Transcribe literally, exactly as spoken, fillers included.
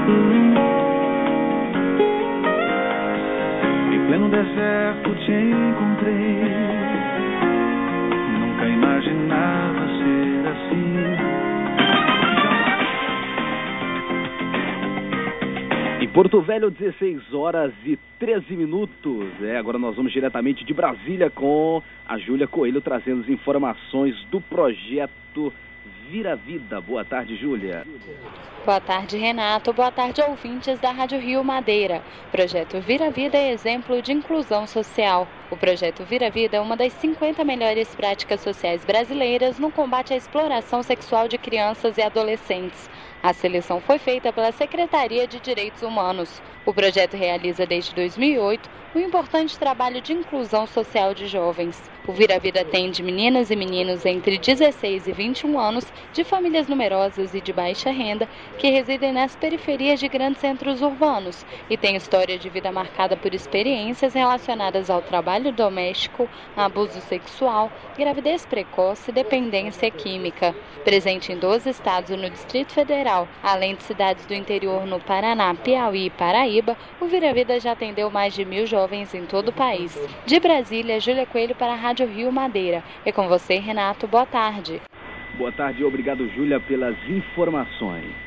Em pleno deserto te encontrei, nunca imaginava ser assim. Em Porto Velho, dezesseis horas e treze minutos. É, agora nós vamos diretamente de Brasília com a Júlia Coelho trazendo as informações do projeto Vira Vida. Boa tarde, Júlia. Boa tarde, Renato. Boa tarde, ouvintes da Rádio Rio Madeira. O projeto Vira Vida é exemplo de inclusão social. O projeto Vira Vida é uma das cinquenta melhores práticas sociais brasileiras no combate à exploração sexual de crianças e adolescentes. A seleção foi feita pela Secretaria de Direitos Humanos. O projeto realiza desde dois mil e oito um importante trabalho de inclusão social de jovens. O Vira Vida atende meninas e meninos entre dezesseis e vinte e um anos, de famílias numerosas e de baixa renda, que residem nas periferias de grandes centros urbanos e têm história de vida marcada por experiências relacionadas ao trabalho doméstico, abuso sexual, gravidez precoce e dependência química. Presente em doze estados no Distrito Federal, além de cidades do interior no Paraná, Piauí e Paraíba, o Vira Vida já atendeu mais de mil jovens em todo o país. De Brasília, Júlia Coelho para a Rádio Rio Madeira. É com você, Renato. Boa tarde. Boa tarde e obrigado, Júlia, pelas informações.